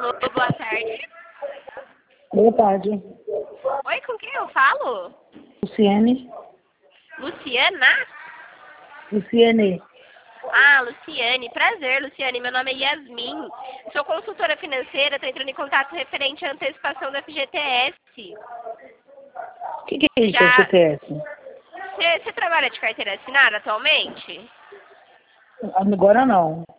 Alô, boa tarde. Boa tarde. Oi, com quem eu falo? Luciene. Luciana? Luciene. Ah, Luciane. Prazer, Luciane. Meu nome é Yasmin. Sou consultora financeira, estou entrando em contato referente à antecipação da FGTS. O que é isso, FGTS? Você trabalha de carteira assinada atualmente? Agora não.